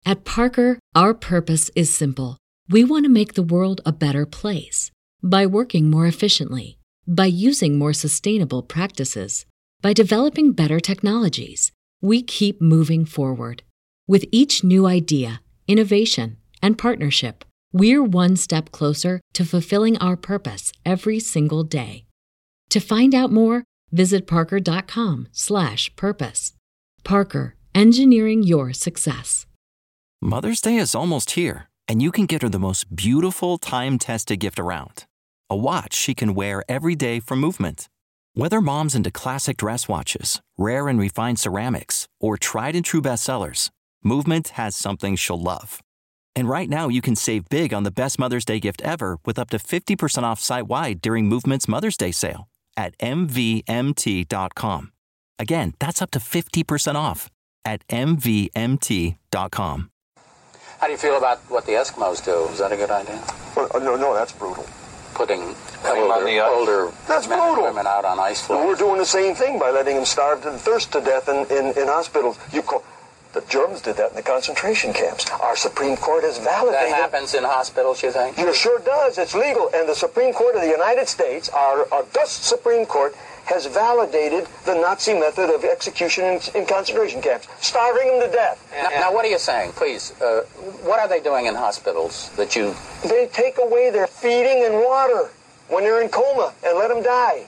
At Parker, our purpose is simple. We want to make the world a better place by working more efficiently, by using more sustainable practices, by developing better technologies. We keep moving forward. With each new idea, innovation, and partnership, we're one step closer to fulfilling our purpose every single day. To find out more, visit parker.com/purpose. Parker, engineering your success. Mother's Day is almost here, and you can get her the most beautiful time-tested gift around. A watch she can wear every day from Movement. Whether mom's into classic dress watches, rare and refined ceramics, or tried-and-true bestsellers, Movement has something she'll love. And right now, you can save big on the best Mother's Day gift ever with up to 50% off site-wide during Movement's Mother's Day sale at MVMT.com. Again, that's up to 50% off at MVMT.com. How do you feel about what the Eskimos do? Is that a good idea? Well, no, that's brutal. Putting older that's men brutal. and women out on ice floes. Well, we're doing the same thing by letting them starve and thirst to death in hospitals. The Germans did that in the concentration camps. Our Supreme Court has validated... That happens in hospitals, you think? It sure does. It's legal. And the Supreme Court of the United States, our august Supreme Court, has validated the Nazi method of execution in concentration camps, starving them to death. Now, what are you saying? Please, what are they doing in hospitals that you... They take away their feeding and water when they're in coma and let them die.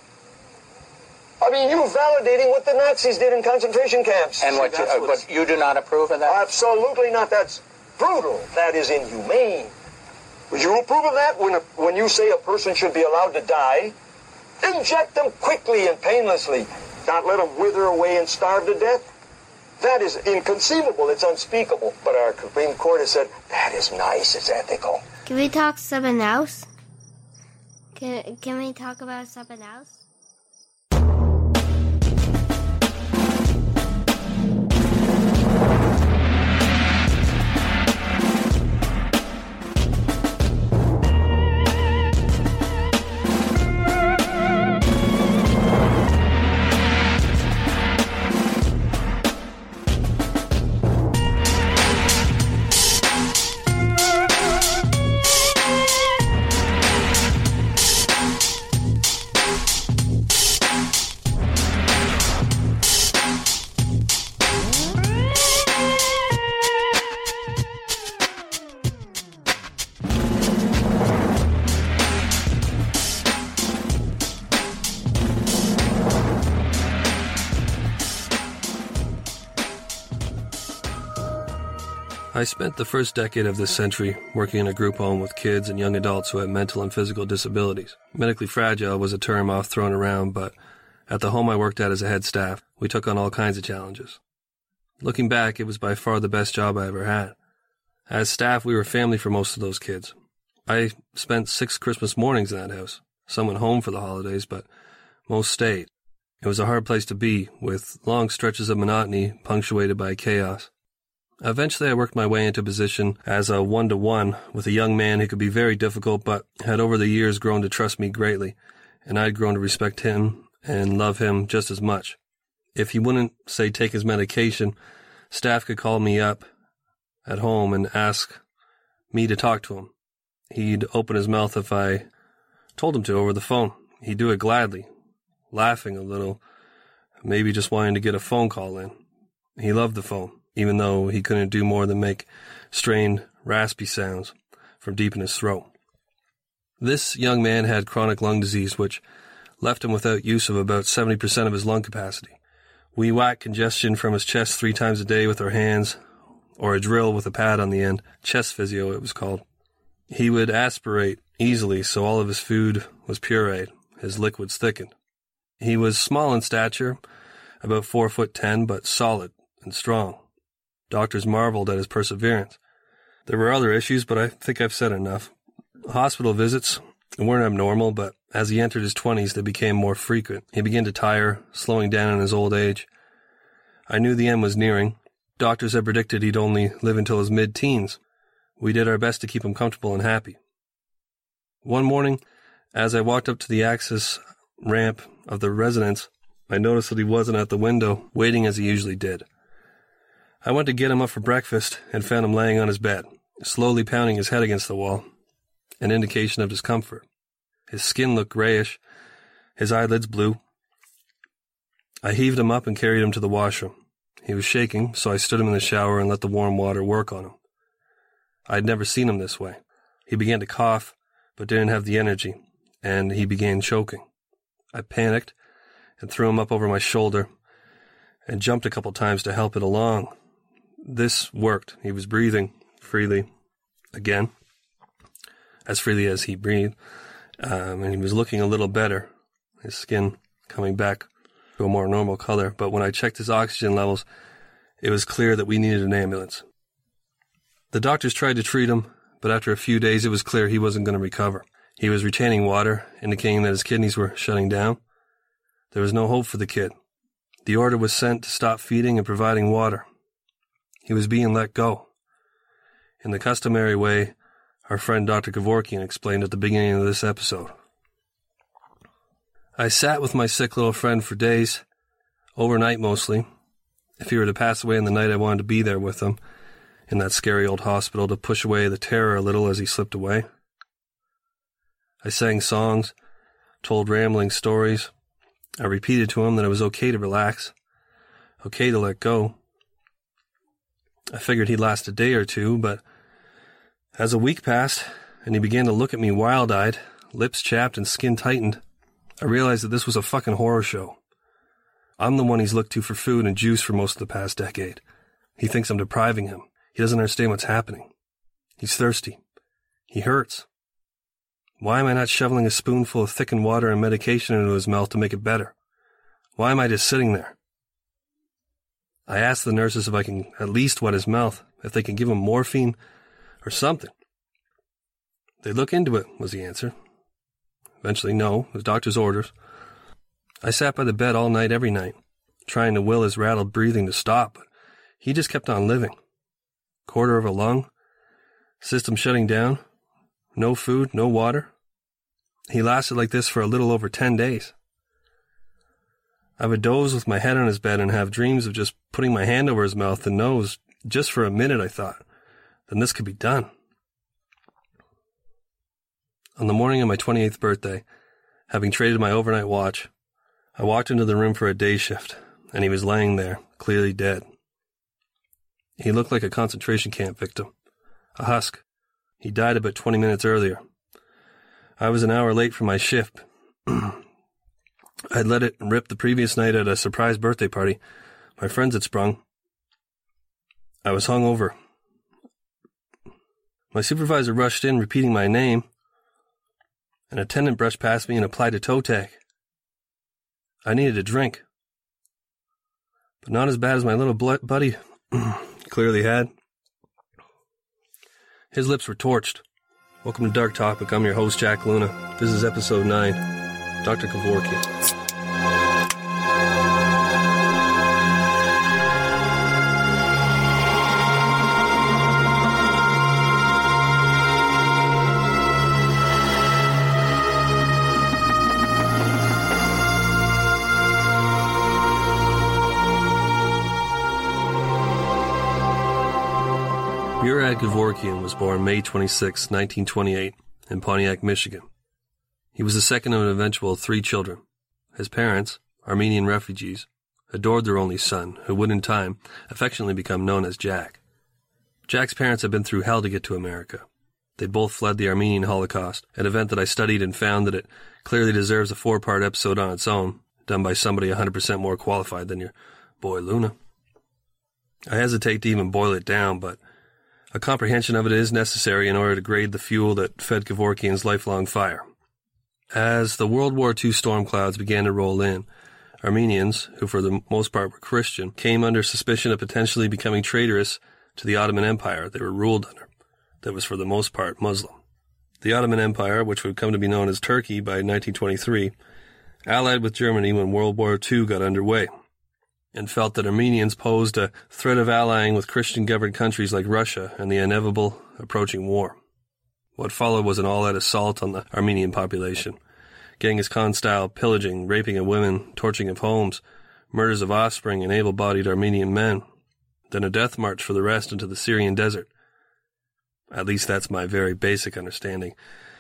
I mean, you're validating what the Nazis did in concentration camps. And but you do not approve of that? Absolutely not. That's brutal. That is inhumane. Would you approve of that when you say a person should be allowed to die? Inject them quickly and painlessly, not let them wither away and starve to death. That is inconceivable. It's unspeakable. But our Supreme Court has said, that is nice. It's ethical. Can we talk something else? Can we talk about something else? I spent the first decade of this century working in a group home with kids and young adults who had mental and physical disabilities. Medically fragile was a term oft thrown around, but at the home I worked at as a head staff, we took on all kinds of challenges. Looking back, it was by far the best job I ever had. As staff, we were family for most of those kids. I spent 6 Christmas mornings in that house. Some went home for the holidays, but most stayed. It was a hard place to be, with long stretches of monotony punctuated by chaos. Eventually, I worked my way into a position as a one-to-one with a young man who could be very difficult, but had over the years grown to trust me greatly, and I had grown to respect him and love him just as much. If he wouldn't, say, take his medication, staff could call me up at home and ask me to talk to him. He'd open his mouth if I told him to over the phone. He'd do it gladly, laughing a little, maybe just wanting to get a phone call in. He loved the phone, even though he couldn't do more than make strained, raspy sounds from deep in his throat. This young man had chronic lung disease, which left him without use of about 70% of his lung capacity. We whacked congestion from his chest 3 times a day with our hands, or a drill with a pad on the end, chest physio it was called. He would aspirate easily, so all of his food was pureed, his liquids thickened. He was small in stature, about 4'10", but solid and strong. Doctors marveled at his perseverance. There were other issues, but I think I've said enough. Hospital visits weren't abnormal, but as he entered his 20s, they became more frequent. He began to tire, slowing down in his old age. I knew the end was nearing. Doctors had predicted he'd only live until his mid-teens. We did our best to keep him comfortable and happy. One morning, as I walked up to the access ramp of the residence, I noticed that he wasn't at the window, waiting as he usually did. I went to get him up for breakfast and found him laying on his bed, slowly pounding his head against the wall, an indication of discomfort. His skin looked grayish, his eyelids blue. I heaved him up and carried him to the washroom. He was shaking, so I stood him in the shower and let the warm water work on him. I had never seen him this way. He began to cough, but didn't have the energy, and he began choking. I panicked and threw him up over my shoulder and jumped a couple times to help it along. This worked. He was breathing freely again, as freely as he breathed, and he was looking a little better, his skin coming back to a more normal color. But when I checked his oxygen levels, it was clear that we needed an ambulance. The doctors tried to treat him, but after a few days it was clear he wasn't going to recover. He was retaining water, indicating that his kidneys were shutting down. There was no hope for the kid. The order was sent to stop feeding and providing water. He was being let go. In the customary way, our friend Dr. Kevorkian explained at the beginning of this episode. I sat with my sick little friend for days, overnight mostly. If he were to pass away in the night, I wanted to be there with him in that scary old hospital to push away the terror a little as he slipped away. I sang songs, told rambling stories. I repeated to him that it was okay to relax, okay to let go. I figured he'd last a day or two, but as a week passed and he began to look at me wild-eyed, lips chapped and skin tightened, I realized that this was a fucking horror show. I'm the one he's looked to for food and juice for most of the past decade. He thinks I'm depriving him. He doesn't understand what's happening. He's thirsty. He hurts. Why am I not shoveling a spoonful of thickened water and medication into his mouth to make it better? Why am I just sitting there? I asked the nurses if I can at least wet his mouth, if they can give him morphine or something. They'd look into it, was the answer. Eventually, no, it was doctor's orders. I sat by the bed all night, every night, trying to will his rattled breathing to stop, but he just kept on living. Quarter of a lung, system shutting down, no food, no water. He lasted like this for a little over 10 days. I would doze with my head on his bed and have dreams of just putting my hand over his mouth and nose, just for a minute, I thought. Then this could be done. On the morning of my 28th birthday, having traded my overnight watch, I walked into the room for a day shift, and he was laying there, clearly dead. He looked like a concentration camp victim, a husk. He died about 20 minutes earlier. I was an hour late for my shift. I'd let it rip the previous night at a surprise birthday party my friends had sprung. I was hungover. My supervisor rushed in, repeating my name. An attendant brushed past me and applied a toe tag. I needed a drink. But not as bad as my little buddy clearly had. His lips were torched. Welcome to Dark Topic. I'm your host, Jack Luna. This is episode 9, Dr. Kevorkian. Murad Kevorkian was born May 26, 1928, in Pontiac, Michigan. He was the second of an eventual 3 children. His parents, Armenian refugees, adored their only son, who would in time affectionately become known as Jack. Jack's parents had been through hell to get to America. They'd both fled the Armenian Holocaust, an event that I studied and found that it clearly deserves a 4-part episode on its own, done by somebody 100% more qualified than your boy Luna. I hesitate to even boil it down, but a comprehension of it is necessary in order to grade the fuel that fed Kevorkian's lifelong fire. As the World War II storm clouds began to roll in, Armenians, who for the most part were Christian, came under suspicion of potentially becoming traitorous to the Ottoman Empire they were ruled under, that was for the most part Muslim. The Ottoman Empire, which would come to be known as Turkey by 1923, allied with Germany when World War II got underway, and felt that Armenians posed a threat of allying with Christian-governed countries like Russia and the inevitable approaching war. What followed was an all-out assault on the Armenian population, Genghis Khan-style pillaging, raping of women, torching of homes, murders of offspring and able-bodied Armenian men. then a death march for the rest into the Syrian desert. At least that's my very basic understanding.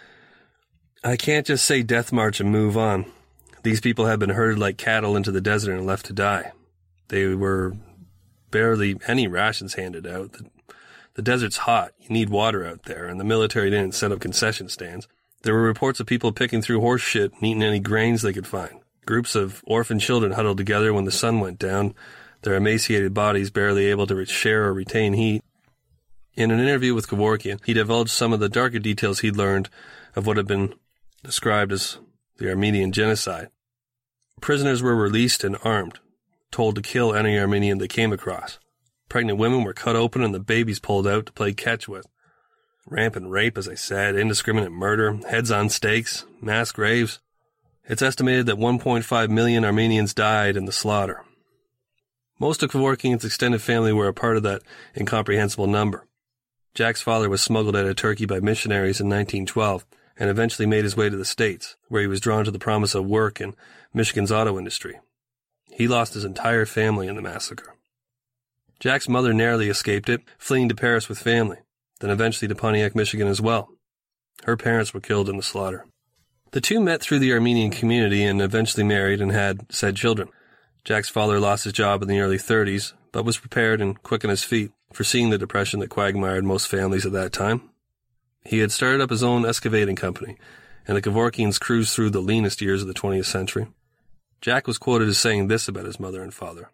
I can't just say death march and move on. These people had been herded like cattle into the desert and left to die. They were barely any rations handed out. The desert's hot. You need water out there, and the military didn't set up concession stands. There were reports of people picking through horse shit and eating any grains they could find. Groups of orphan children huddled together when the sun went down, their emaciated bodies barely able to share or retain heat. In an interview with Kevorkian, he divulged some of the darker details he'd learned of what had been described as the Armenian genocide. Prisoners were released and armed, told to kill any Armenian they came across. Pregnant women were cut open and the babies pulled out to play catch with. Rampant rape, as I said, indiscriminate murder, heads on stakes, mass graves. It's estimated that 1.5 million Armenians died in the slaughter. Most of Kevorkian's extended family were a part of that incomprehensible number. Jack's father was smuggled out of Turkey by missionaries in 1912 and eventually made his way to the States, where he was drawn to the promise of work in Michigan's auto industry. He lost his entire family in the massacre. Jack's mother narrowly escaped it, fleeing to Paris with family, then eventually to Pontiac, Michigan as well. Her parents were killed in the slaughter. The two met through the Armenian community and eventually married and had said children. Jack's father lost his job in the early 30s, but was prepared and quick on his feet, foreseeing the depression that quagmired most families at that time. He had started up his own excavating company, and the Kevorkians cruised through the leanest years of the 20th century. Jack was quoted as saying this about his mother and father,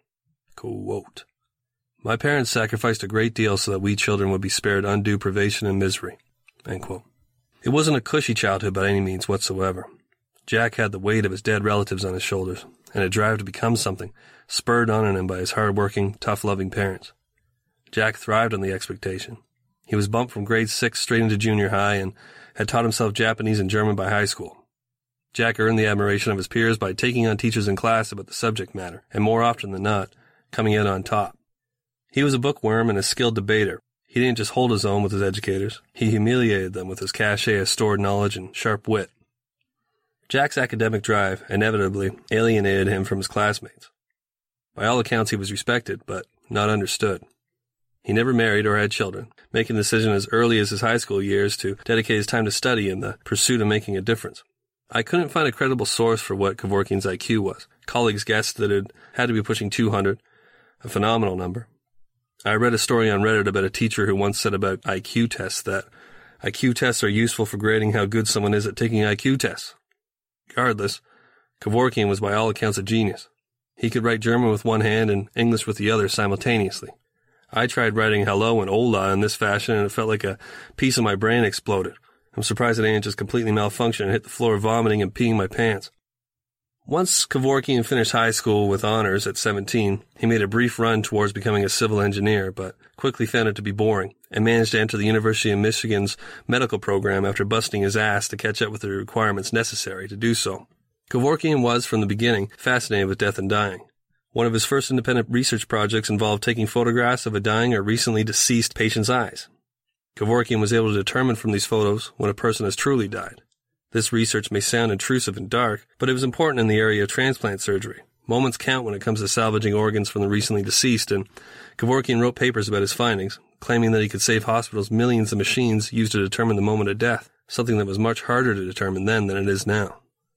quote, "My parents sacrificed a great deal so that we children would be spared undue privation and misery," end quote. It wasn't a cushy childhood by any means whatsoever. Jack had the weight of his dead relatives on his shoulders, and a drive to become something, spurred on in him by his hard-working, tough-loving parents. Jack thrived on the expectation. He was bumped from grade 6 straight into junior high and had taught himself Japanese and German by high school. Jack earned the admiration of his peers by taking on teachers in class about the subject matter, and more often than not, coming out on top. He was a bookworm and a skilled debater. He didn't just hold his own with his educators. He humiliated them with his cachet of stored knowledge and sharp wit. Jack's academic drive inevitably alienated him from his classmates. By all accounts, he was respected, but not understood. He never married or had children, making the decision as early as his high school years to dedicate his time to study in the pursuit of making a difference. I couldn't find a credible source for what Kevorkian's IQ was. Colleagues guessed that it had to be pushing 200, a phenomenal number. I read a story on Reddit about a teacher who once said about IQ tests that IQ tests are useful for grading how good someone is at taking IQ tests. Regardless, Kevorkian was by all accounts a genius. He could write German with one hand and English with the other simultaneously. I tried writing hello and hola in this fashion, and it felt like a piece of my brain exploded. I'm surprised it didn't just completely malfunction and hit the floor vomiting and peeing my pants. Once Kevorkian finished high school with honors at 17, he made a brief run towards becoming a civil engineer, but quickly found it to be boring, and managed to enter the University of Michigan's medical program after busting his ass to catch up with the requirements necessary to do so. Kevorkian was, from the beginning, fascinated with death and dying. One of his first independent research projects involved taking photographs of a dying or recently deceased patient's eyes. Kevorkian was able to determine from these photos when a person has truly died. This research may sound intrusive and dark, but it was important in the area of transplant surgery. Moments count when it comes to salvaging organs from the recently deceased, and Kevorkian wrote papers about his findings, claiming that he could save hospitals millions of machines used to determine the moment of death, something that was much harder to determine then than it is now.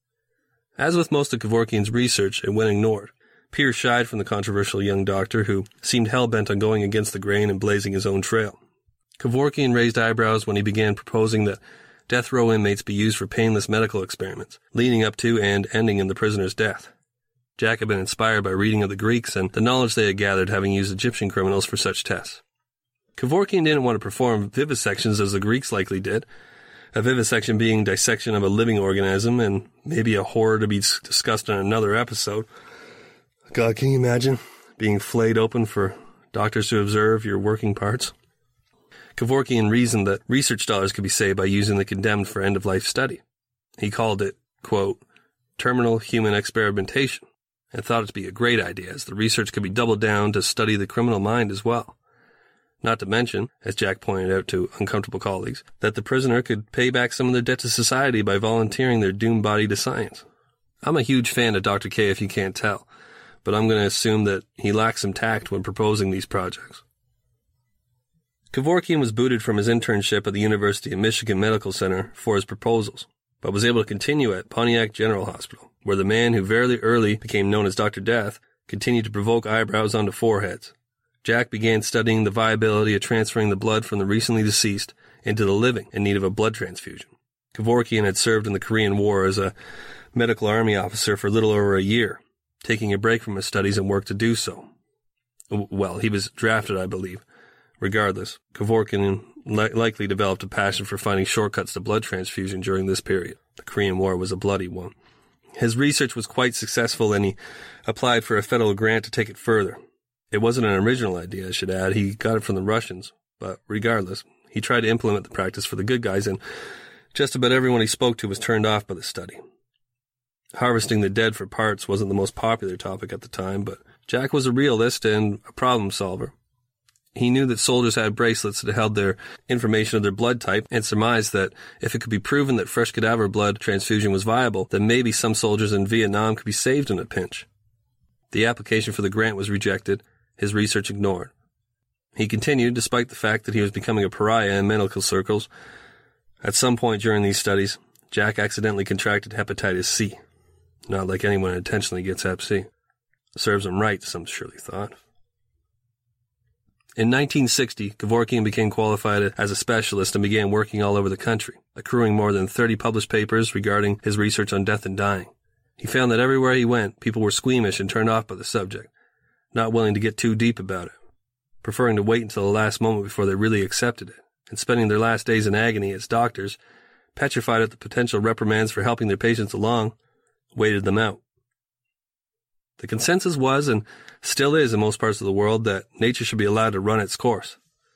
As with most of Kevorkian's research, it went ignored. Peers shied from the controversial young doctor who seemed hell-bent on going against the grain and blazing his own trail. Kevorkian raised eyebrows when he began proposing that death row inmates be used for painless medical experiments, leading up to and ending in the prisoner's death. Jack had been inspired by reading of the Greeks and the knowledge they had gathered having used Egyptian criminals for such tests. Kevorkian didn't want to perform vivisections as the Greeks likely did, a vivisection being dissection of a living organism and maybe a horror to be discussed in another episode. God, can you imagine being flayed open for doctors to observe your working parts? Kevorkian reasoned that research dollars could be saved by using the condemned for end-of-life study. He called it, quote, terminal human experimentation, and thought it to be a great idea as the research could be doubled down to study the criminal mind as well. Not to mention, as Jack pointed out to uncomfortable colleagues, that the prisoner could pay back some of their debt to society by volunteering their doomed body to science. I'm a huge fan of Dr. K if you can't tell, but I'm going to assume that he lacks some tact when proposing these projects. Kevorkian was booted from his internship at the University of Michigan Medical Center for his proposals, but was able to continue at Pontiac General Hospital, where the man who very early became known as Dr. Death continued to provoke eyebrows onto foreheads. Jack began studying the viability of transferring the blood from the recently deceased into the living in need of a blood transfusion. Kevorkian had served in the Korean War as a medical army officer for a little over a year, taking a break from his studies and work to do so. Well, he was drafted, I believe. Regardless, Kevorkian likely developed a passion for finding shortcuts to blood transfusion during this period. The Korean War was a bloody one. His research was quite successful, and he applied for a federal grant to take it further. It wasn't an original idea, I should add. He got it from the Russians. But regardless, he tried to implement the practice for the good guys, and just about everyone he spoke to was turned off by the study. Harvesting the dead for parts wasn't the most popular topic at the time, but Jack was a realist and a problem solver. He knew that soldiers had bracelets that held their information of their blood type, and surmised that if it could be proven that fresh cadaver blood transfusion was viable, then maybe some soldiers in Vietnam could be saved in a pinch. The application for the grant was rejected, his research ignored. He continued despite the fact that he was becoming a pariah in medical circles. At some point during these studies, Jack accidentally contracted hepatitis C. Not like anyone intentionally gets hep C. Serves him right, some surely thought. In 1960, Kevorkian became qualified as a specialist and began working all over the country, accruing more than 30 published papers regarding his research on death and dying. He found that everywhere he went, people were squeamish and turned off by the subject, not willing to get too deep about it, preferring to wait until the last moment before they really accepted it, and spending their last days in agony as doctors, petrified at the potential reprimands for helping their patients along, waited them out. The consensus was, and still is in most parts of the world, that nature should be allowed to run its course.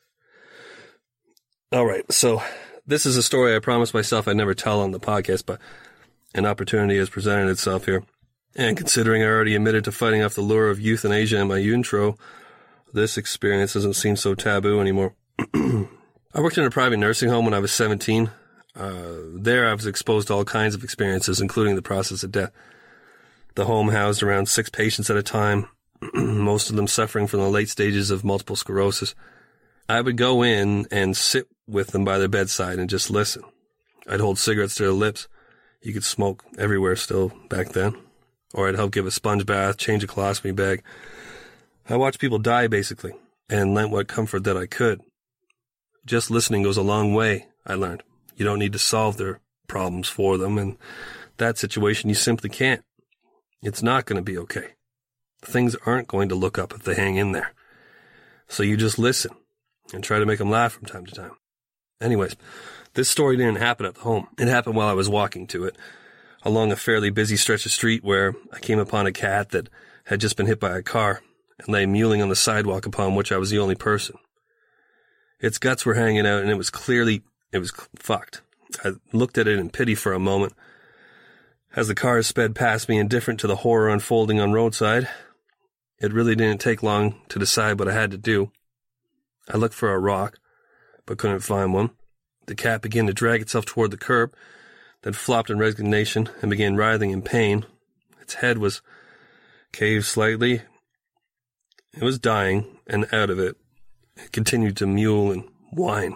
Alright, so this is a story I promised myself I'd never tell on the podcast, but an opportunity has presented itself here. And considering I already admitted to fighting off the lure of euthanasia in my intro, this experience doesn't seem so taboo anymore. I worked in a private nursing home when I was 17. There I was exposed to all kinds of experiences, including the process of death. The home housed around 6 patients at a time, most of them suffering from the late stages of multiple sclerosis. I would go in and sit with them by their bedside and just listen. I'd hold cigarettes to their lips. You could smoke everywhere still back then. Or I'd help give a sponge bath, change a colostomy bag. I watched people die, basically, and lent what comfort that I could. Just listening goes a long way, I learned. You don't need to solve their problems for them, and that situation you simply can't. It's not going to be okay. Things aren't going to look up if they hang in there. So you just listen and try to make them laugh from time to time. Anyways, this story didn't happen at the home. It happened while I was walking to it, along a fairly busy stretch of street where I came upon a cat that had just been hit by a car and lay mewling on the sidewalk upon which I was the only person. Its guts were hanging out and it was fucked. I looked at it in pity for a moment. As the cars sped past me, indifferent to the horror unfolding on roadside, it really didn't take long to decide what I had to do. I looked for a rock, but couldn't find one. The cat began to drag itself toward the curb, then flopped in resignation and began writhing in pain. Its head was caved slightly. It was dying, and out of it, it continued to mewl and whine.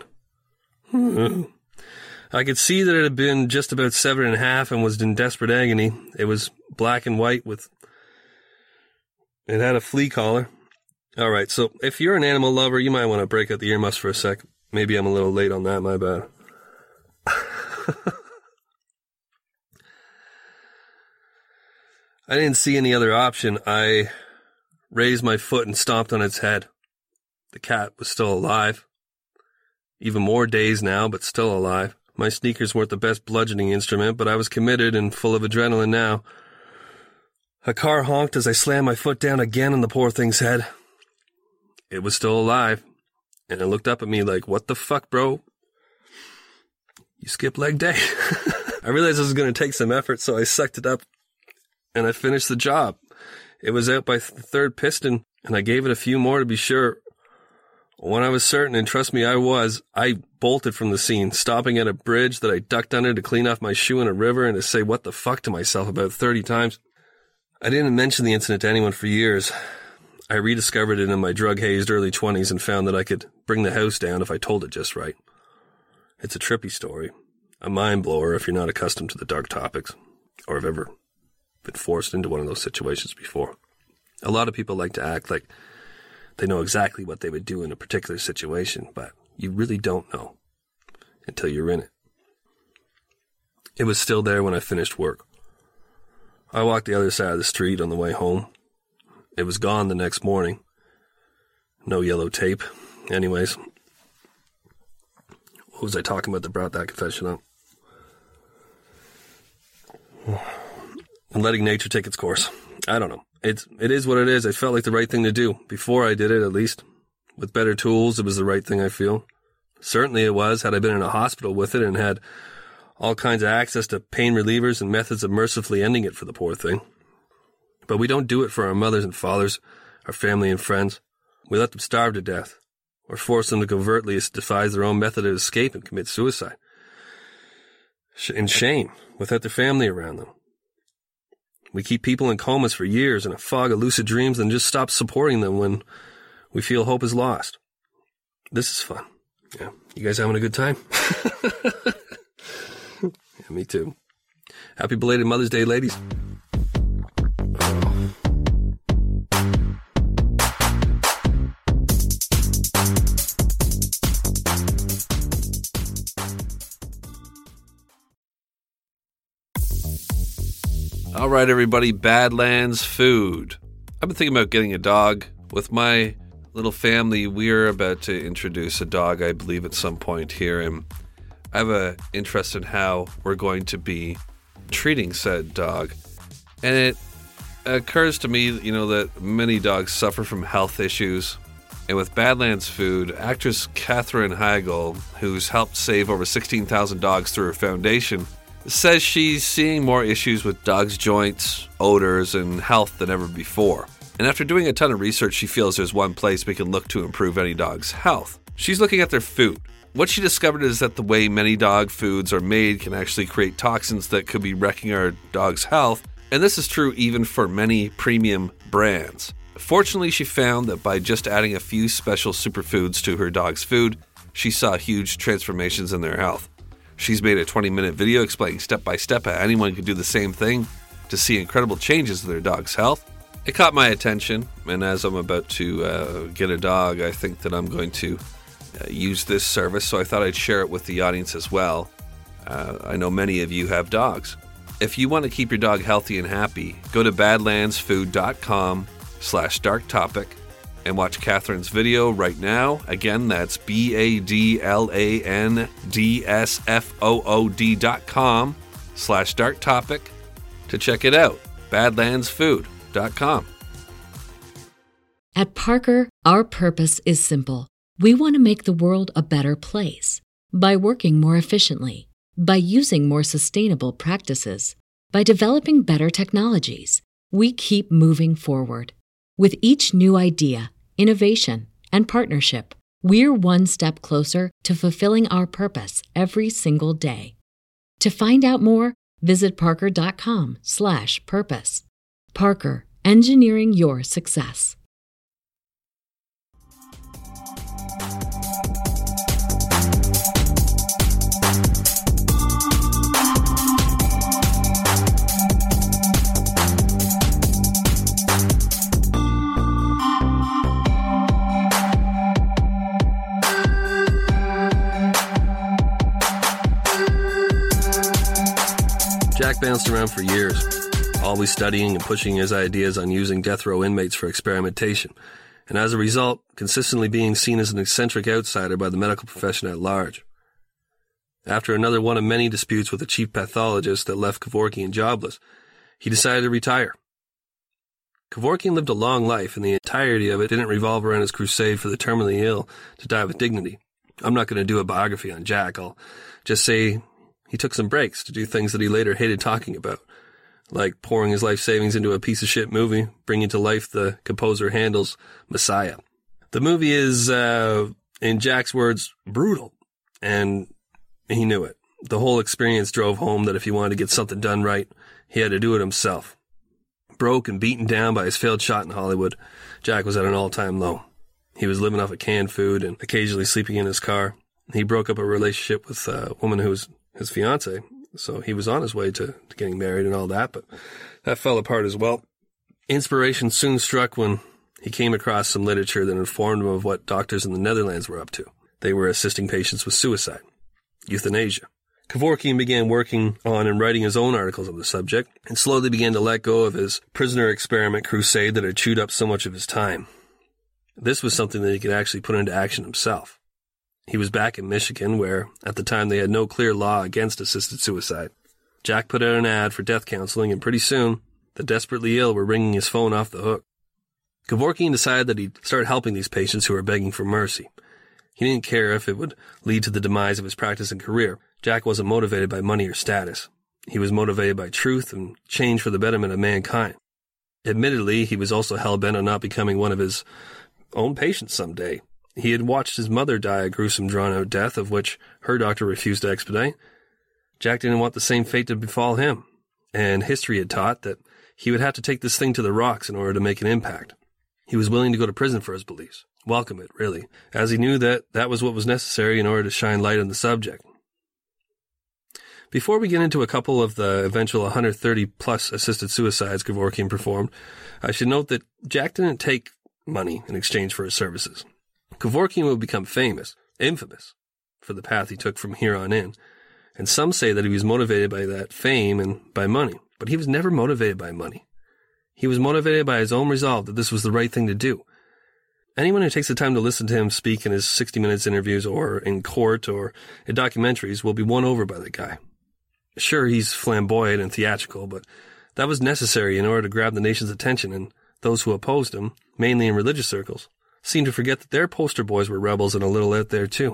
I could see that it had been just about 7.5 and was in desperate agony. It was black and white it had a flea collar. Alright, so if you're an animal lover, you might want to break out the earmuffs for a sec. Maybe I'm a little late on that, my bad. I didn't see any other option. I raised my foot and stomped on its head. The cat was still alive. Even more dazed now, but still alive. My sneakers weren't the best bludgeoning instrument, but I was committed and full of adrenaline now. A car honked as I slammed my foot down again on the poor thing's head. It was still alive, and it looked up at me like, "What the fuck, bro? You skipped leg day." I realized this was going to take some effort, so I sucked it up, and I finished the job. It was out by the third piston, and I gave it a few more to be sure. When I was certain, and trust me, I bolted from the scene, stopping at a bridge that I ducked under to clean off my shoe in a river and to say what the fuck to myself about 30 times. I didn't mention the incident to anyone for years. I rediscovered it in my drug-hazed early 20s and found that I could bring the house down if I told it just right. It's a trippy story, a mind-blower if you're not accustomed to the dark topics, or have ever been forced into one of those situations before. A lot of people like to act like they know exactly what they would do in a particular situation, but you really don't know until you're in it. It was still there when I finished work. I walked the other side of the street on the way home. It was gone the next morning. No yellow tape. Anyways, what was I talking about that brought that confession up? And letting nature take its course. I don't know. It is what it is. I felt like the right thing to do. Before I did it, at least. With better tools, it was the right thing, I feel. Certainly it was, had I been in a hospital with it and had all kinds of access to pain relievers and methods of mercifully ending it for the poor thing. But we don't do it for our mothers and fathers, our family and friends. We let them starve to death, or force them to covertly devise their own method of escape and commit suicide. In shame, without their family around them. We keep people in comas for years in a fog of lucid dreams and just stop supporting them when we feel hope is lost. This is fun. Yeah, you guys having a good time? Yeah, me too. Happy belated Mother's Day, ladies. All right, everybody, Badlands food. I've been thinking about getting a dog. With my little family, we're about to introduce a dog, I believe, at some point here, and I have an interest in how we're going to be treating said dog. And it occurs to me, that many dogs suffer from health issues. And with Badlands Food, actress Katherine Heigl, who's helped save over 16,000 dogs through her foundation, says she's seeing more issues with dogs' joints, odors, and health than ever before. And after doing a ton of research, she feels there's one place we can look to improve any dog's health. She's looking at their food. What she discovered is that the way many dog foods are made can actually create toxins that could be wrecking our dog's health, and this is true even for many premium brands. Fortunately, she found that by just adding a few special superfoods to her dog's food, she saw huge transformations in their health. She's made a 20-minute video explaining step-by-step how anyone can do the same thing to see incredible changes in their dog's health. It caught my attention, and as I'm about to get a dog, I think that I'm going to use this service, so I thought I'd share it with the audience as well. I know many of you have dogs. If you want to keep your dog healthy and happy, go to badlandsfood.com/darktopic and watch Katherine's video right now. Again, that's badlandsfood.com/darktopic to check it out. badlandsfood.com. At Parker, our purpose is simple. We want to make the world a better place by working more efficiently, by using more sustainable practices, by developing better technologies. We keep moving forward. With each new idea, innovation, and partnership, we're one step closer to fulfilling our purpose every single day. To find out more, visit parker.com/purpose. Parker, engineering your success. Jack bounced around for years, always studying and pushing his ideas on using death row inmates for experimentation, and as a result, consistently being seen as an eccentric outsider by the medical profession at large. After another one of many disputes with the chief pathologist that left Kevorkian jobless, he decided to retire. Kevorkian lived a long life, and the entirety of it didn't revolve around his crusade for the terminally ill to die with dignity. I'm not going to do a biography on Jack. I'll just say he took some breaks to do things that he later hated talking about, like pouring his life savings into a piece of shit movie, bringing to life the composer Handel's Messiah. The movie is, in Jack's words, brutal, and he knew it. The whole experience drove home that if he wanted to get something done right, he had to do it himself. Broke and beaten down by his failed shot in Hollywood, Jack was at an all-time low. He was living off of canned food and occasionally sleeping in his car. He broke up a relationship with a woman who was his fiancée, so he was on his way to getting married and all that, but that fell apart as well. Inspiration soon struck when he came across some literature that informed him of what doctors in the Netherlands were up to. They were assisting patients with suicide, euthanasia. Kevorkian began working on and writing his own articles on the subject, and slowly began to let go of his prisoner experiment crusade that had chewed up so much of his time. This was something that he could actually put into action himself. He was back in Michigan, where, at the time, they had no clear law against assisted suicide. Jack put out an ad for death counseling, and pretty soon, the desperately ill were ringing his phone off the hook. Kevorkian decided that he'd start helping these patients who were begging for mercy. He didn't care if it would lead to the demise of his practice and career. Jack wasn't motivated by money or status. He was motivated by truth and change for the betterment of mankind. Admittedly, he was also hell-bent on not becoming one of his own patients someday. He had watched his mother die a gruesome, drawn-out death, of which her doctor refused to expedite. Jack didn't want the same fate to befall him, and history had taught that he would have to take this thing to the rocks in order to make an impact. He was willing to go to prison for his beliefs, welcome it, really, as he knew that that was what was necessary in order to shine light on the subject. Before we get into a couple of the eventual 130-plus assisted suicides Kevorkian performed, I should note that Jack didn't take money in exchange for his services. Kevorkian would become famous, infamous, for the path he took from here on in, and some say that he was motivated by that fame and by money, but he was never motivated by money. He was motivated by his own resolve that this was the right thing to do. Anyone who takes the time to listen to him speak in his 60 Minutes interviews or in court or in documentaries will be won over by the guy. Sure, he's flamboyant and theatrical, but that was necessary in order to grab the nation's attention, and those who opposed him, mainly in religious circles, seemed to forget that their poster boys were rebels and a little out there too.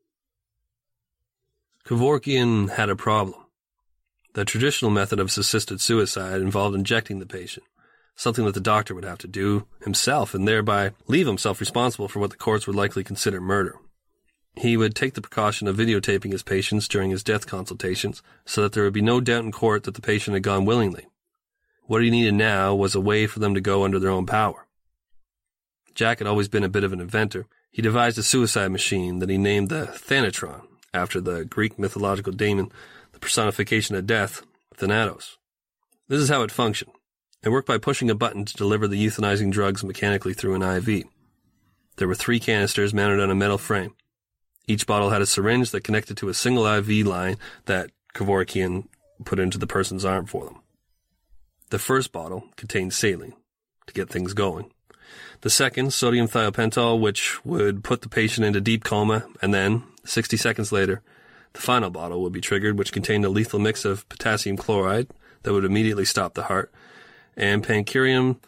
Kevorkian had a problem. The traditional method of assisted suicide involved injecting the patient, something that the doctor would have to do himself and thereby leave himself responsible for what the courts would likely consider murder. He would take the precaution of videotaping his patients during his death consultations so that there would be no doubt in court that the patient had gone willingly. What he needed now was a way for them to go under their own power. Jack had always been a bit of an inventor. He devised a suicide machine that he named the Thanatron, after the Greek mythological daemon, the personification of death, Thanatos. This is how it functioned. It worked by pushing a button to deliver the euthanizing drugs mechanically through an IV. There were 3 canisters mounted on a metal frame. Each bottle had a syringe that connected to a single IV line that Kevorkian put into the person's arm for them. The first bottle contained saline, to get things going. The second, sodium thiopental, which would put the patient into deep coma, and then, 60 seconds later, the final bottle would be triggered, which contained a lethal mix of potassium chloride that would immediately stop the heart, and pancuronium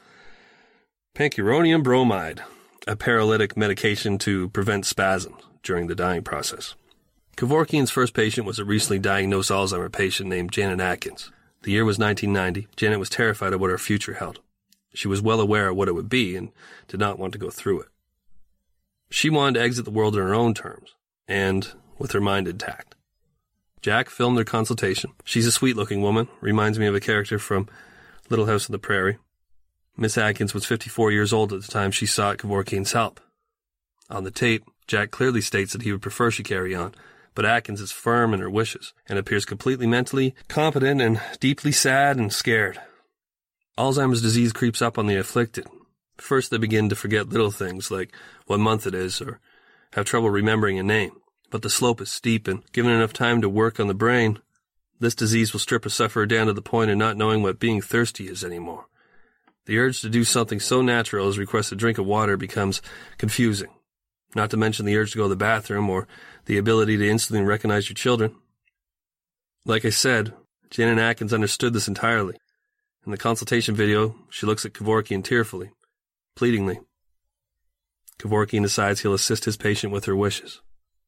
bromide, a paralytic medication to prevent spasms during the dying process. Kevorkian's first patient was a recently diagnosed Alzheimer's patient named Janet Atkins. The year was 1990. Janet was terrified of what her future held. She was well aware of what it would be and did not want to go through it. She wanted to exit the world on her own terms, and with her mind intact. Jack filmed their consultation. She's a sweet-looking woman, reminds me of a character from Little House on the Prairie. Miss Atkins was 54 years old at the time she sought Kevorkian's help. On the tape, Jack clearly states that he would prefer she carry on, but Atkins is firm in her wishes and appears completely mentally competent and deeply sad and scared. Alzheimer's disease creeps up on the afflicted. First, they begin to forget little things like what month it is or have trouble remembering a name. But the slope is steep, and given enough time to work on the brain, this disease will strip a sufferer down to the point of not knowing what being thirsty is anymore. The urge to do something so natural as request a drink of water becomes confusing, not to mention the urge to go to the bathroom or the ability to instantly recognize your children. Like I said, Janet Atkins understood this entirely. In the consultation video, she looks at Kevorkian tearfully, pleadingly. Kevorkian decides he'll assist his patient with her wishes.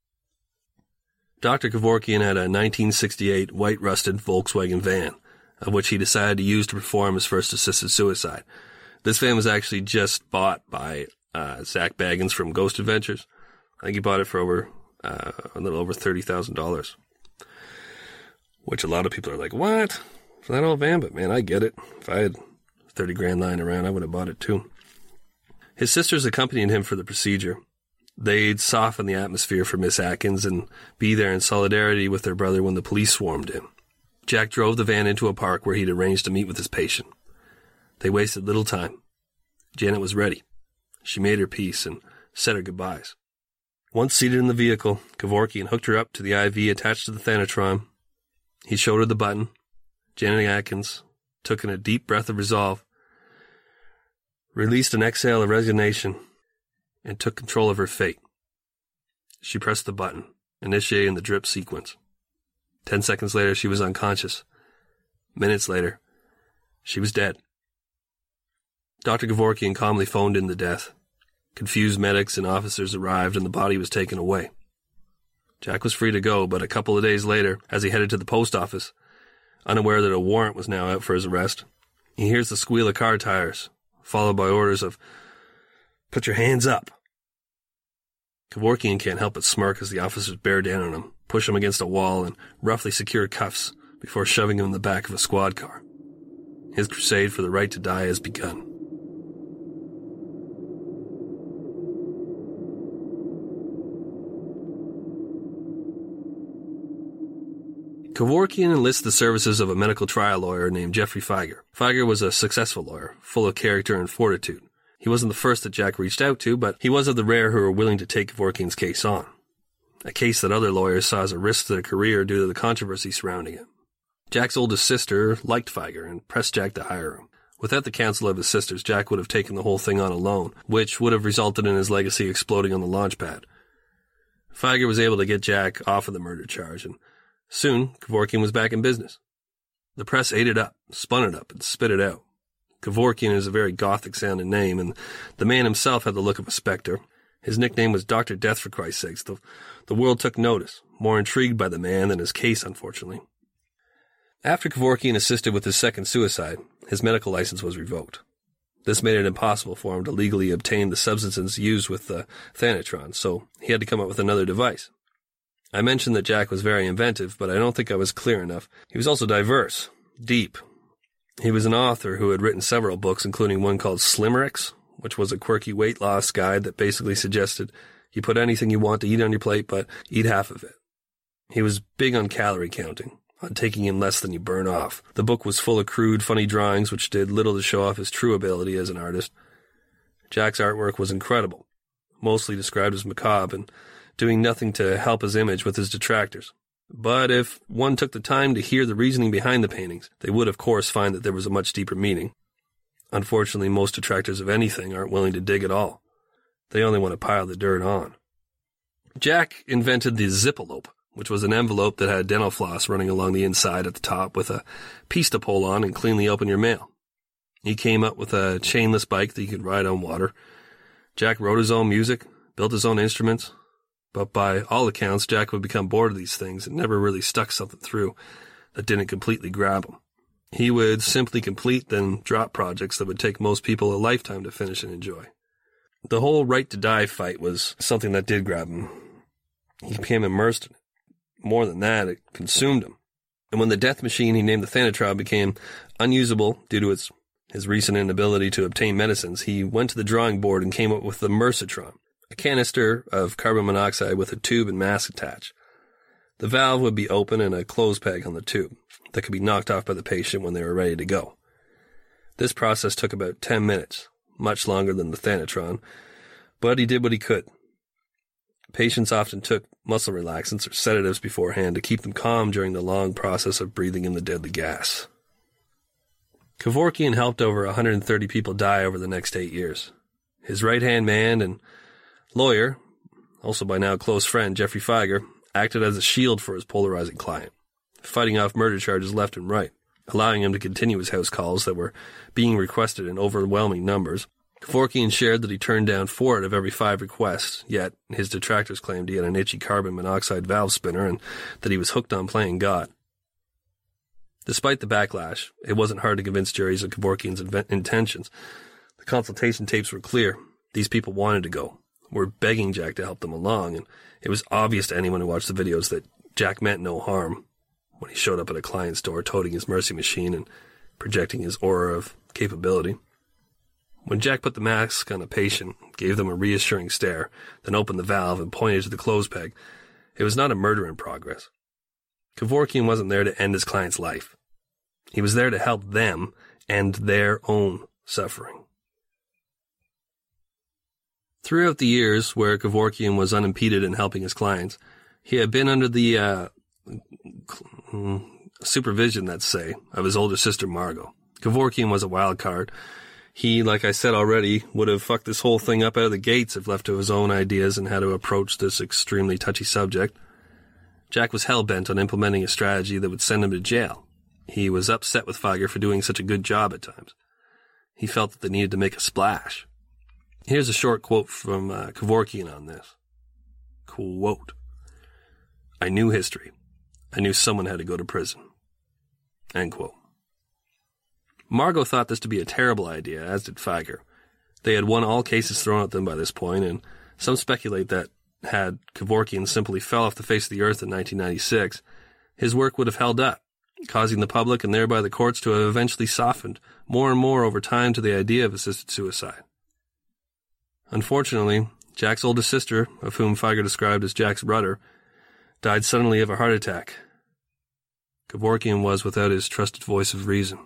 Dr. Kevorkian had a 1968 white rusted Volkswagen van, of which he decided to use to perform his first assisted suicide. This van was actually just bought by Zach Baggins from Ghost Adventures. I think he bought it for a little over $30,000. Which a lot of people are like, what? For that old van? But man, I get it. If I had $30,000 lying around, I would have bought it too. His sisters accompanied him for the procedure. They'd soften the atmosphere for Miss Atkins and be there in solidarity with their brother when the police swarmed in. Jack drove the van into a park where he'd arranged to meet with his patient. They wasted little time. Janet was ready. She made her peace and said her goodbyes. Once seated in the vehicle, Kevorkian hooked her up to the IV attached to the Thanatron. He showed her the button. Janet Atkins took in a deep breath of resolve, released an exhale of resignation, and took control of her fate. She pressed the button, initiating the drip sequence. 10 seconds later, she was unconscious. Minutes later, she was dead. Dr. Kevorkian calmly phoned in the death. Confused medics and officers arrived, and the body was taken away. Jack was free to go, but a couple of days later, as he headed to the post office, unaware that a warrant was now out for his arrest, he hears the squeal of car tires, followed by orders of, "Put your hands up." Kevorkian can't help but smirk as the officers bear down on him, push him against a wall, and roughly secure cuffs before shoving him in the back of a squad car. His crusade for the right to die has begun. Kevorkian enlisted the services of a medical trial lawyer named Jeffrey Fieger. Fieger was a successful lawyer, full of character and fortitude. He wasn't the first that Jack reached out to, but he was of the rare who were willing to take Kevorkian's case on. A case that other lawyers saw as a risk to their career due to the controversy surrounding it. Jack's oldest sister liked Fieger and pressed Jack to hire him. Without the counsel of his sisters, Jack would have taken the whole thing on alone, which would have resulted in his legacy exploding on the launch pad. Fieger was able to get Jack off of the murder charge, and soon, Kevorkian was back in business. The press ate it up, spun it up, and spit it out. Kevorkian is a very gothic-sounding name, and the man himself had the look of a specter. His nickname was Dr. Death, for Christ's sakes. The world took notice, more intrigued by the man than his case, unfortunately. After Kevorkian assisted with his second suicide, his medical license was revoked. This made it impossible for him to legally obtain the substances used with the Thanatron, so he had to come up with another device. I mentioned that Jack was very inventive, but I don't think I was clear enough. He was also diverse, deep. He was an author who had written several books, including one called Slimerix, which was a quirky weight loss guide that basically suggested you put anything you want to eat on your plate, but eat half of it. He was big on calorie counting, on taking in less than you burn off. The book was full of crude, funny drawings, which did little to show off his true ability as an artist. Jack's artwork was incredible, mostly described as macabre, and doing nothing to help his image with his detractors. But if one took the time to hear the reasoning behind the paintings, they would of course find that there was a much deeper meaning. Unfortunately, most detractors of anything aren't willing to dig at all. They only want to pile the dirt on. Jack invented the Zippelope, which was an envelope that had dental floss running along the inside at the top with a piece to pull on and cleanly open your mail. He came up with a chainless bike that you could ride on water. Jack wrote his own music, built his own instruments. But by all accounts, Jack would become bored of these things and never really stuck something through that didn't completely grab him. He would simply complete, then drop projects that would take most people a lifetime to finish and enjoy. The whole right to die fight was something that did grab him. He became immersed in it. More than that, it consumed him. And when the death machine he named the Thanatron became unusable due to his recent inability to obtain medicines, he went to the drawing board and came up with the Mercitron, a canister of carbon monoxide with a tube and mask attached. The valve would be open and a close peg on the tube that could be knocked off by the patient when they were ready to go. This process took about 10 minutes, much longer than the Thanatron, but he did what he could. Patients often took muscle relaxants or sedatives beforehand to keep them calm during the long process of breathing in the deadly gas. Kevorkian helped over 130 people die over the next 8 years. His right-hand man and lawyer, also by now close friend Jeffrey Fieger, acted as a shield for his polarizing client, fighting off murder charges left and right, allowing him to continue his house calls that were being requested in overwhelming numbers. Kevorkian shared that he turned down 4 out of every 5 requests, yet his detractors claimed he had an itchy carbon monoxide valve spinner and that he was hooked on playing God. Despite the backlash, it wasn't hard to convince juries of Kevorkian's intentions. The consultation tapes were clear. These people wanted to go, were begging Jack to help them along, and it was obvious to anyone who watched the videos that Jack meant no harm when he showed up at a client's door toting his mercy machine and projecting his aura of capability. When Jack put the mask on a patient, gave them a reassuring stare, then opened the valve and pointed to the clothes peg, it was not a murder in progress. Kevorkian wasn't there to end his client's life. He was there to help them end their own suffering. Throughout the years where Kevorkian was unimpeded in helping his clients, he had been under the supervision, let's say, of his older sister Margot. Kevorkian was a wild card. He, like I said already, would have fucked this whole thing up out of the gates if left to his own ideas and how to approach this extremely touchy subject. Jack was hell-bent on implementing a strategy that would send him to jail. He was upset with Feiger for doing such a good job at times. He felt that they needed to make a splash. Here's a short quote from Kevorkian on this. Quote, "I knew history. I knew someone had to go to prison." End quote. Margot thought this to be a terrible idea, as did Feiger. They had won all cases thrown at them by this point, and some speculate that had Kevorkian simply fell off the face of the earth in 1996, his work would have held up, causing the public and thereby the courts to have eventually softened more and more over time to the idea of assisted suicide. Unfortunately, Jack's oldest sister, of whom Feiger described as Jack's brother, died suddenly of a heart attack. Kevorkian was without his trusted voice of reason.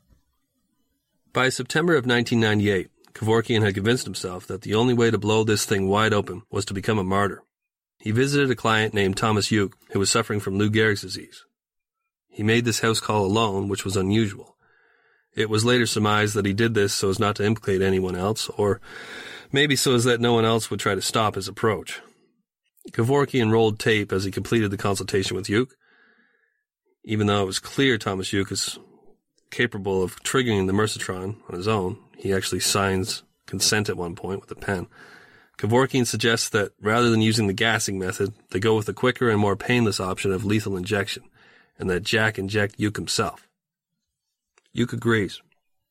By September of 1998, Kevorkian had convinced himself that the only way to blow this thing wide open was to become a martyr. He visited a client named Thomas Uke, who was suffering from Lou Gehrig's disease. He made this house call alone, which was unusual. It was later surmised that he did this so as not to implicate anyone else, or maybe so as that no one else would try to stop his approach. Kevorkian rolled tape as he completed the consultation with Uke. Even though it was clear Thomas Uke is capable of triggering the Mercitron on his own, he actually signs consent at one point with a pen. Kevorkian suggests that rather than using the gassing method, they go with the quicker and more painless option of lethal injection, and that Jack inject Uke himself. Uke agrees.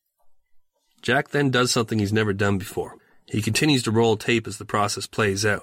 Jack then does something he's never done before. He continues to roll tape as the process plays out.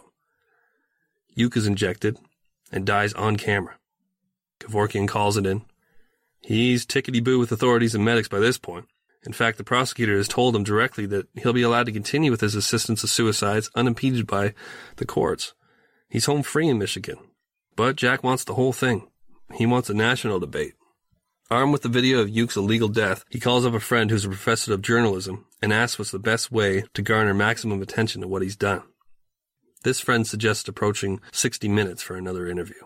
Uke is injected and dies on camera. Kevorkian calls it in. He's tickety-boo with authorities and medics by this point. In fact, the prosecutor has told him directly that he'll be allowed to continue with his assistance to suicides unimpeded by the courts. He's home free in Michigan. But Jack wants the whole thing. He wants a national debate. Armed with the video of Uke's illegal death, he calls up a friend who's a professor of journalism and asks what's the best way to garner maximum attention to what he's done. This friend suggests approaching 60 Minutes for another interview.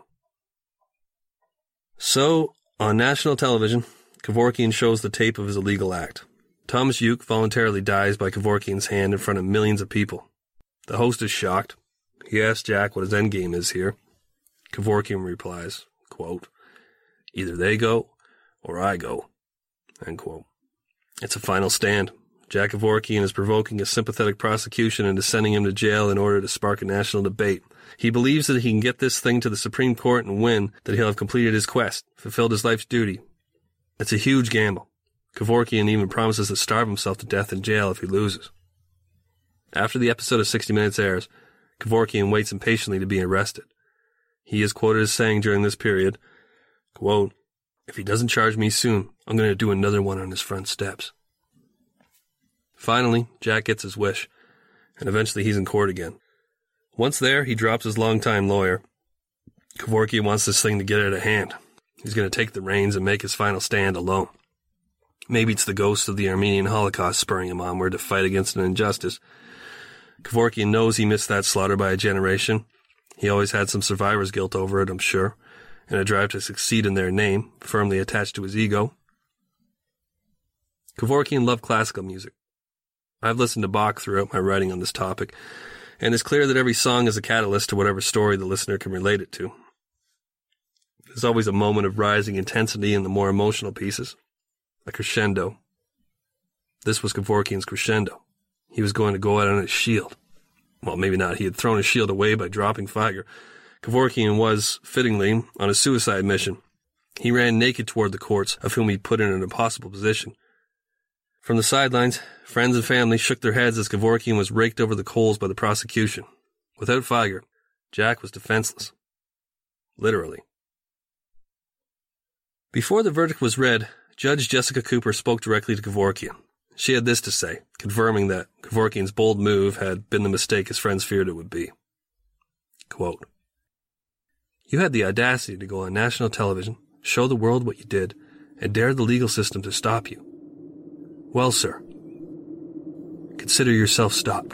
So, on national television, Kevorkian shows the tape of his illegal act. Thomas Uke voluntarily dies by Kevorkian's hand in front of millions of people. The host is shocked. He asks Jack what his endgame is here. Kevorkian replies, quote, "Either they go, or I go." End quote. It's a final stand. Jack Kevorkian is provoking a sympathetic prosecution into sending him to jail in order to spark a national debate. He believes that he can get this thing to the Supreme Court and win, that he'll have completed his quest, fulfilled his life's duty. It's a huge gamble. Kevorkian even promises to starve himself to death in jail if he loses. After the episode of 60 Minutes airs, Kevorkian waits impatiently to be arrested. He is quoted as saying during this period, quote, "If he doesn't charge me soon, I'm going to do another one on his front steps." Finally, Jack gets his wish, and eventually he's in court again. Once there, he drops his longtime lawyer. Kevorkian wants this thing to get out of hand. He's going to take the reins and make his final stand alone. Maybe it's the ghost of the Armenian Holocaust spurring him onward to fight against an injustice. Kevorkian knows he missed that slaughter by a generation. He always had some survivor's guilt over it, I'm sure, and a drive to succeed in their name, firmly attached to his ego. Kevorkian loved classical music. I've listened to Bach throughout my writing on this topic, and it's clear that every song is a catalyst to whatever story the listener can relate it to. There's always a moment of rising intensity in the more emotional pieces, a crescendo. This was Kevorkian's crescendo. He was going to go out on his shield. Well, maybe not. He had thrown his shield away by dropping Feiger. Kevorkian was, fittingly, on a suicide mission. He ran naked toward the courts, of whom he put in an impossible position. From the sidelines, friends and family shook their heads as Kevorkian was raked over the coals by the prosecution. Without Feiger, Jack was defenseless. Literally. Before the verdict was read, Judge Jessica Cooper spoke directly to Kevorkian. She had this to say, confirming that Kevorkian's bold move had been the mistake his friends feared it would be. Quote, "You had the audacity to go on national television, show the world what you did, and dare the legal system to stop you. Well, sir, consider yourself stopped."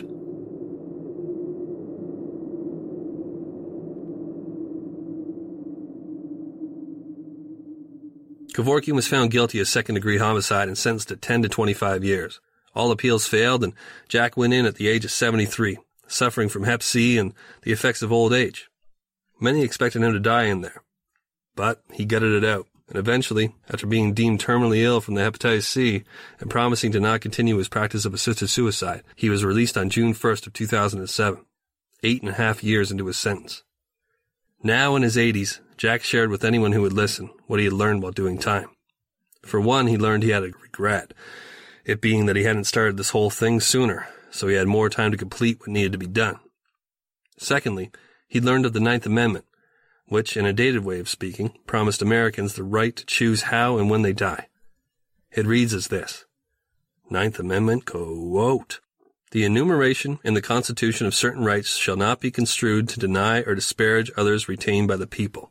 Kevorkian was found guilty of second-degree homicide and sentenced to 10 to 25 years. All appeals failed, and Jack went in at the age of 73, suffering from Hep C and the effects of old age. Many expected him to die in there, but he gutted it out, and eventually, after being deemed terminally ill from the hepatitis C and promising to not continue his practice of assisted suicide, he was released on June 1st of 2007, 8.5 years into his sentence. Now in his 80s, Jack shared with anyone who would listen what he had learned while doing time. For one, he learned he had a regret, it being that he hadn't started this whole thing sooner, so he had more time to complete what needed to be done. Secondly, he learned of the Ninth Amendment, which, in a dated way of speaking, promised Americans the right to choose how and when they die. It reads as this, Ninth Amendment, quote, "The enumeration in the Constitution of certain rights shall not be construed to deny or disparage others retained by the people."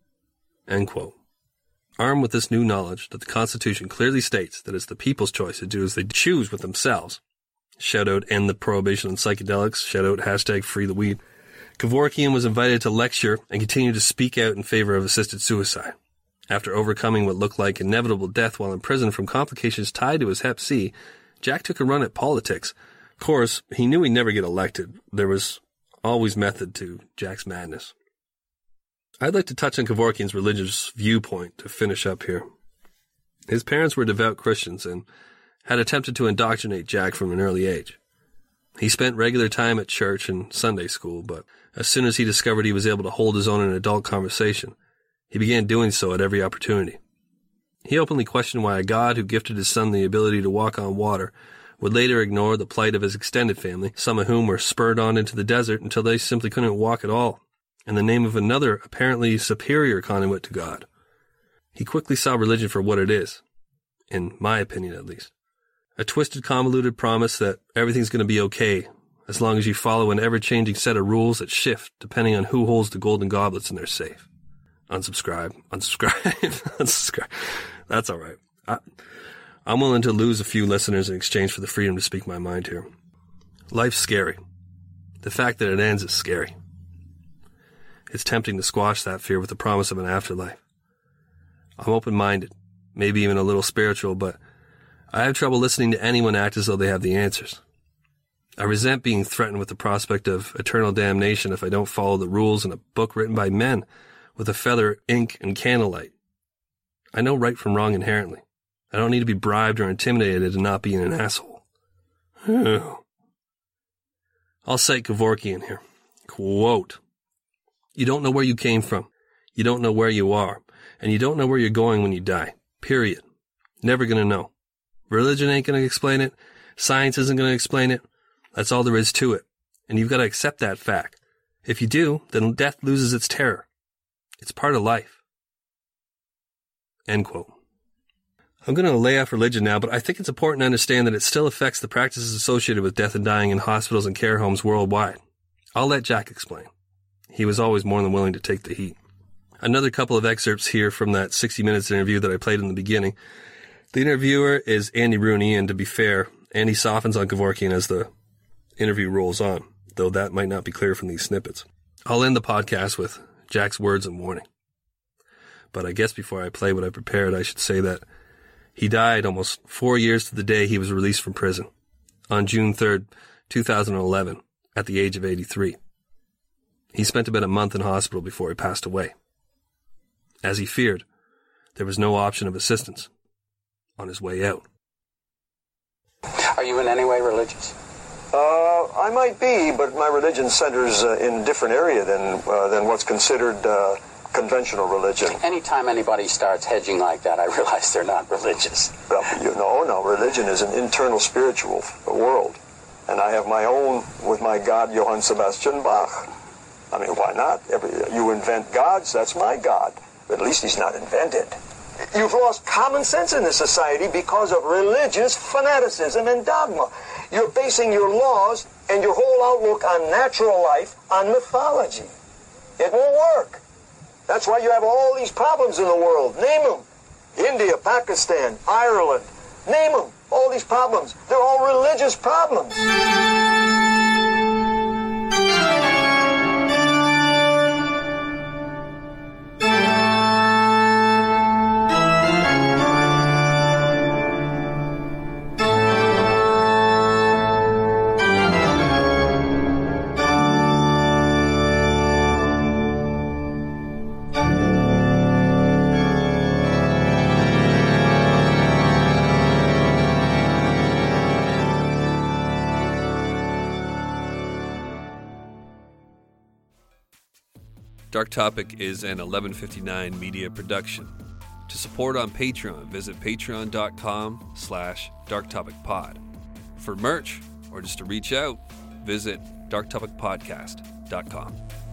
End quote. Armed with this new knowledge that the Constitution clearly states that it's the people's choice to do as they choose with themselves. Shout out end the prohibition on psychedelics. Shout out hashtag free the weed. Kevorkian was invited to lecture and continue to speak out in favor of assisted suicide. After overcoming what looked like inevitable death while in prison from complications tied to his Hep C, Jack took a run at politics. Of course, he knew he'd never get elected. There was always method to Jack's madness. I'd like to touch on Kevorkian's religious viewpoint to finish up here. His parents were devout Christians and had attempted to indoctrinate Jack from an early age. He spent regular time at church and Sunday school, but as soon as he discovered he was able to hold his own in adult conversation, he began doing so at every opportunity. He openly questioned why a God who gifted his son the ability to walk on water would later ignore the plight of his extended family, some of whom were spurred on into the desert until they simply couldn't walk at all, in the name of another apparently superior conduit to God. He quickly saw religion for what it is, in my opinion at least. A twisted, convoluted promise that everything's going to be okay as long as you follow an ever-changing set of rules that shift depending on who holds the golden goblets in their safe. Unsubscribe. Unsubscribe. That's all right. I'm willing to lose a few listeners in exchange for the freedom to speak my mind here. Life's scary. The fact that it ends is scary. It's tempting to squash that fear with the promise of an afterlife. I'm open-minded, maybe even a little spiritual, but I have trouble listening to anyone act as though they have the answers. I resent being threatened with the prospect of eternal damnation if I don't follow the rules in a book written by men with a feather, ink, and candlelight. I know right from wrong inherently. I don't need to be bribed or intimidated to not being an asshole. I'll cite Kevorkian here. Quote, "You don't know where you came from. You don't know where you are. And you don't know where you're going when you die. Period. Never gonna know. Religion ain't gonna explain it. Science isn't gonna explain it. That's all there is to it. And you've got to accept that fact. If you do, then death loses its terror. It's part of life." End quote. I'm going to lay off religion now, but I think it's important to understand that it still affects the practices associated with death and dying in hospitals and care homes worldwide. I'll let Jack explain. He was always more than willing to take the heat. Another couple of excerpts here from that 60 Minutes interview that I played in the beginning. The interviewer is Andy Rooney, and to be fair, Andy softens on Kevorkian as the interview rolls on, though that might not be clear from these snippets. I'll end the podcast with Jack's words and warning. But I guess before I play what I prepared, I should say that he died almost 4 years to the day he was released from prison, on June 3rd, 2011, at the age of 83. He spent about a month in hospital before he passed away. As he feared, there was no option of assistance on his way out. Are you in any way religious? I might be, but my religion centers in a different area than what's considered conventional religion. Anytime anybody starts hedging like that, I realize they're not religious. Well, no, religion is an internal spiritual world. And I have my own with my God, Johann Sebastian Bach. I mean, why not? You invent gods, that's my God. But at least he's not invented. You've lost common sense in this society because of religious fanaticism and dogma. You're basing your laws and your whole outlook on natural life on mythology. It won't work. That's why you have all these problems in the world. Name them. India, Pakistan, Ireland. Name them. All these problems. They're all religious problems. Dark Topic is an 1159 media production. To support on Patreon, visit patreon.com/darktopicpod. For merch, or just to reach out, visit darktopicpodcast.com.